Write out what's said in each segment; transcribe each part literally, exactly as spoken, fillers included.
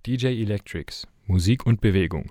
D J Electrics – Musik und Bewegung.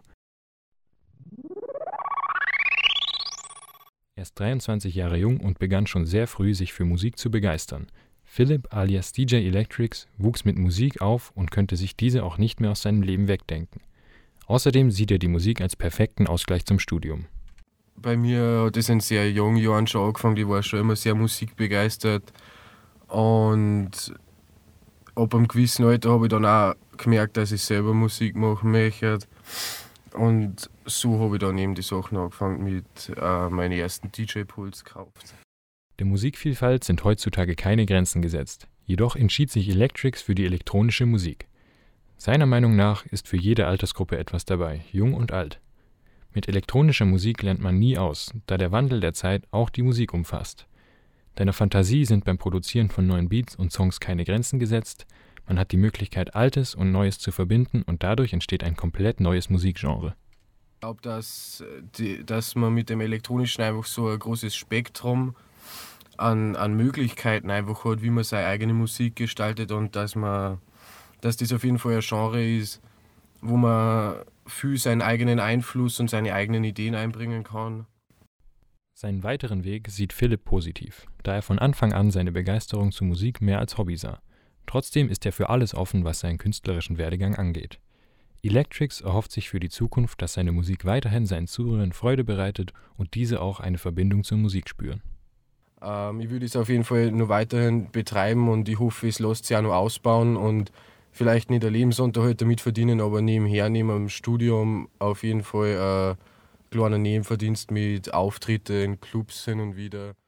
Er ist dreiundzwanzig Jahre jung und begann schon sehr früh, sich für Musik zu begeistern. Philipp alias D J Electrics wuchs mit Musik auf und könnte sich diese auch nicht mehr aus seinem Leben wegdenken. Außerdem sieht er die Musik als perfekten Ausgleich zum Studium. Bei mir hat es in sehr jungen Jahren schon angefangen, ich war schon immer sehr musikbegeistert. Und ab einem gewissen Alter habe ich dann auch gemerkt, dass ich selber Musik machen möchte. Und so habe ich dann eben die Sachen angefangen mit äh, meinen ersten D J-Puls gekauft. Der Musikvielfalt sind heutzutage keine Grenzen gesetzt. Jedoch entschied sich Electrics für die elektronische Musik. Seiner Meinung nach ist für jede Altersgruppe etwas dabei, jung und alt. Mit elektronischer Musik lernt man nie aus, da der Wandel der Zeit auch die Musik umfasst. Deiner Fantasie sind beim Produzieren von neuen Beats und Songs keine Grenzen gesetzt, man hat die Möglichkeit, Altes und Neues zu verbinden und dadurch entsteht ein komplett neues Musikgenre. Ich glaube, dass, die, dass man mit dem Elektronischen einfach so ein großes Spektrum an, an Möglichkeiten einfach hat, wie man seine eigene Musik gestaltet und dass, man, dass das auf jeden Fall ein Genre ist, wo man viel seinen eigenen Einfluss und seine eigenen Ideen einbringen kann. Seinen weiteren Weg sieht Philipp positiv, da er von Anfang an seine Begeisterung zur Musik mehr als Hobby sah. Trotzdem ist er für alles offen, was seinen künstlerischen Werdegang angeht. Electrics erhofft sich für die Zukunft, dass seine Musik weiterhin seinen Zuhörern Freude bereitet und diese auch eine Verbindung zur Musik spüren. Ähm, ich würde es auf jeden Fall nur weiterhin betreiben und ich hoffe, es lässt sich auch noch ausbauen und vielleicht nicht der Lebensunterhalt damit verdienen, aber nebenher, neben dem Studium auf jeden Fall ein kleiner Nebenverdienst mit Auftritte in Clubs hin und wieder.